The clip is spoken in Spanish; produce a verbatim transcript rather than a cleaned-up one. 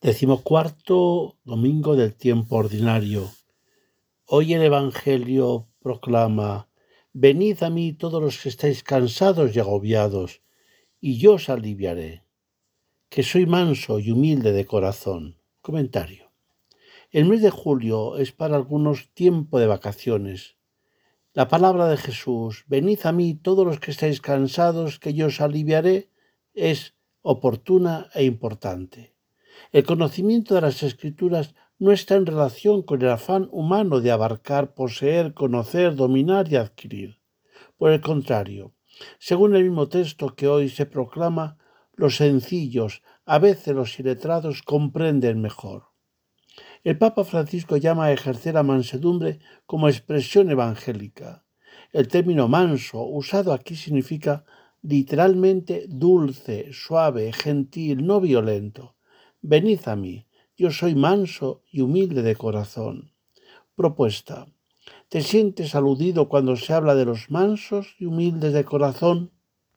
Decimocuarto domingo del tiempo ordinario. Hoy el Evangelio proclama: Venid a mí todos los que estáis cansados y agobiados, y yo os aliviaré, que soy manso y humilde de corazón. Comentario. El mes de julio es para algunos tiempo de vacaciones. La palabra de Jesús, venid a mí todos los que estáis cansados, que yo os aliviaré, es oportuna e importante. El conocimiento de las Escrituras no está en relación con el afán humano de abarcar, poseer, conocer, dominar y adquirir. Por el contrario, según el mismo texto que hoy se proclama, los sencillos, a veces los iletrados, comprenden mejor. El Papa Francisco llama a ejercer la mansedumbre como expresión evangélica. El término manso, usado aquí, significa literalmente dulce, suave, gentil, no violento. Venid a mí, yo soy manso y humilde de corazón. Propuesta. ¿Te sientes aludido cuando se habla de los mansos y humildes de corazón?